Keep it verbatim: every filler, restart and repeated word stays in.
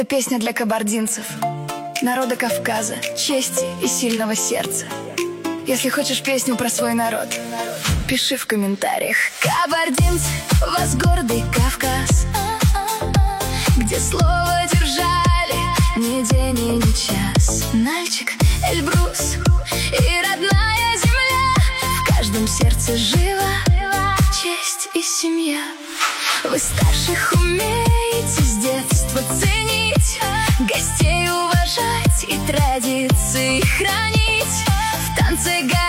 Песня для кабардинцев, народа Кавказа, чести и сильного сердца. Если хочешь песню про свой народ, пиши в комментариях. Кабардинцы, у вас гордый Кавказ, где слово держали ни день и ни час. Нальчик, Эльбрус и родная земля, в каждом сердце жила честь и семья. Вы старших умеете с детства ценить, гостей уважать и традиции хранить. В танце